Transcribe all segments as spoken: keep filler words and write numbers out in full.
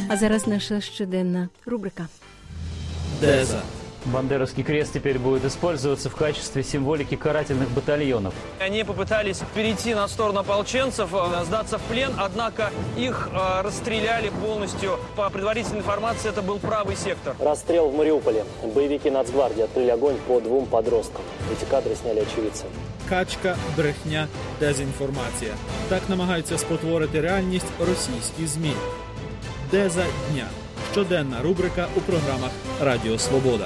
А зараз наша щоденна рубрика. Деза. Бандеровский крест теперь будет использоваться в качестве символики карательных батальонов. Они попытались перейти на сторону ополченцев, сдаться в плен, однако их э, расстреляли полностью. По предварительной информации, это был правый сектор. Расстрел в Мариуполе. Боевики Нацгвардии открыли огонь по двум подросткам. Эти кадры сняли очевидцы. Качка, брехня, дезінформація. Так намагаються спотворити реальність російські ЗМІ. Деза дня. Щоденна рубрика у програмах Радіо Свобода.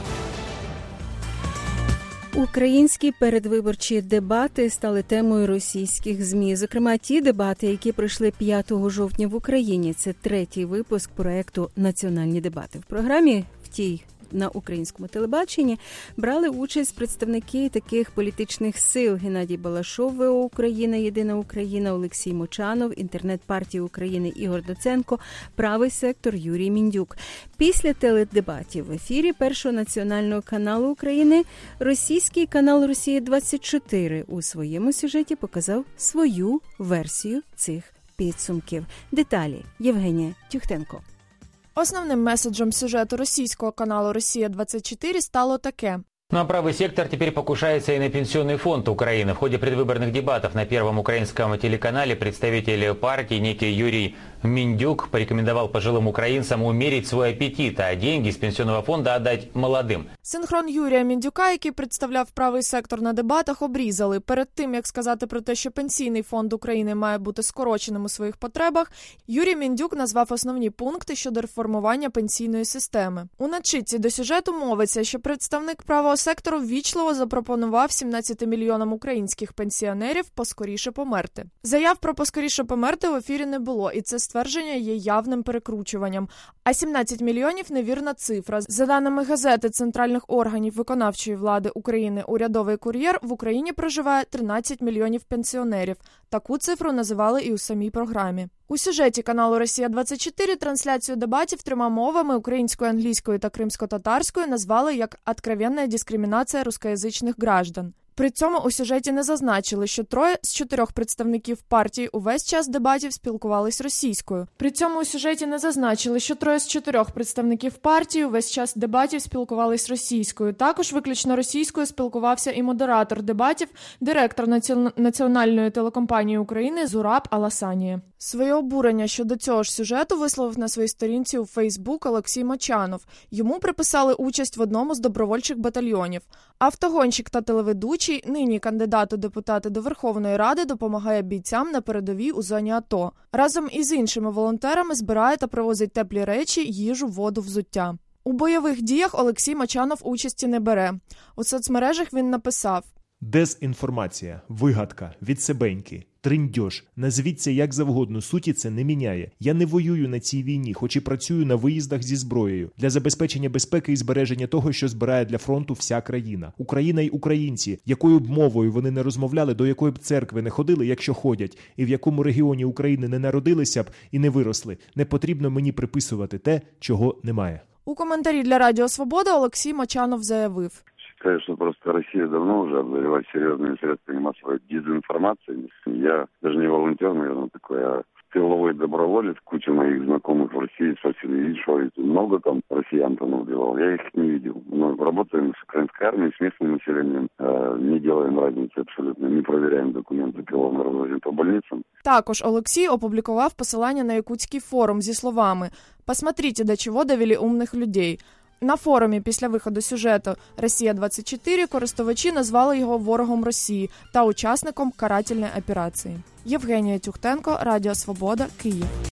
Українські передвиборчі дебати стали темою російських ЗМІ. Зокрема, ті дебати, які пройшли п'ятого жовтня в Україні. Це третій випуск проєкту «Національні дебати». В програмі в тій на українському телебаченні брали участь представники таких політичних сил: Геннадій Балашов, ВО Україна, Єдина Україна, Олексій Мочанов, Інтернет-партії України Ігор Доценко, Правий сектор Юрій Міндюк. Після теледебатів в ефірі Першого національного каналу України російський канал Росія двадцять чотири у своєму сюжеті показав свою версію цих підсумків. Деталі Євгенія Тюхтенко. Основним меседжем сюжету російського каналу «Росія двадцять чотири» стало таке. Ну а правый сектор теперь покушается и на пенсионный фонд Украины. В ходе предвыборных дебатов на Первом украинском телеканале представитель партии, некий Юрий Міндюк, порекомендовал пожилым украинцам умерить свой аппетит, а деньги с пенсионного фонда отдать молодым. Синхрон Юрія Міндюка, який представляв правий сектор на дебатах, обрізали. Перед тим, як сказати про те, що Пенсійний фонд України має бути скороченим у своїх потребах, Юрій Міндюк назвав основні пункти щодо реформування пенсійної системи. У начитці до сюжету мовиться, що представник правого сектору ввічливо запропонував сімнадцяти мільйонам українських пенсіонерів поскоріше померти. Заяв про поскоріше померти в ефірі не було, і це ствердження є явним перекручуванням. А сімнадцять мільйонів – невірна цифра. За даними газети центральних органів виконавчої влади України «Урядовий кур'єр», в Україні проживає тринадцять мільйонів пенсіонерів. Таку цифру називали і у самій програмі. У сюжеті каналу «Росія двадцять чотири» трансляцію дебатів трьома мовами – українською, англійською та кримсько-татарською – назвали як «откровенна дискримінація рускоязичних граждан». При цьому у сюжеті не зазначили, що троє з чотирьох представників партії увесь час дебатів спілкувались російською. При цьому у сюжеті не зазначили, що троє з чотирьох представників партії увесь час дебатів спілкувались російською. Також виключно російською спілкувався і модератор дебатів, директор Національної телекомпанії України Зураб Аласанія. Своє обурення щодо цього ж сюжету висловив на своїй сторінці у Фейсбук Олексій Мочанов. Йому приписали участь в одному з добровольчих батальйонів. Автогонщик та телеведучий, нині кандидат у депутати до Верховної Ради, допомагає бійцям на передовій у зоні АТО. Разом із іншими волонтерами збирає та привозить теплі речі, їжу, воду, взуття. У бойових діях Олексій Мочанов участі не бере. У соцмережах він написав: «Дезінформація, вигадка, відсебеньки, триндьош. Назвіть це як завгодно, суті це не міняє. Я не воюю на цій війні, хоч і працюю на виїздах зі зброєю. Для забезпечення безпеки і збереження того, що збирає для фронту вся країна. Україна й українці, якою б мовою вони не розмовляли, до якої б церкви не ходили, якщо ходять, і в якому регіоні України не народилися б і не виросли. Не потрібно мені приписувати те, чого немає». У коментарі для Радіо Свобода Олексій Мочанов заявив: Считаю, что просто Россия давно уже обзавелась серьезными средствами массовой дезинформации. Я даже не волонтер, наверное, такой, а тыловой доброволец. Куча моих знакомых в России спросили, видишь, много там россиян там убивал. Я их не видел. Мы работаем с украинской армией, с местным населением, не делаем разницы абсолютно, не проверяем документы, кого мы развозим по больницам. Також Олексій опублікував посилання на Якутський форум зі словами: «Посмотрите, до чого довели умних людей». На форумі після виходу сюжету «Росія двадцять чотири» користувачі назвали його ворогом Росії та учасником карательної операції. Євгенія Тюхтенко, Радіо Свобода, Київ.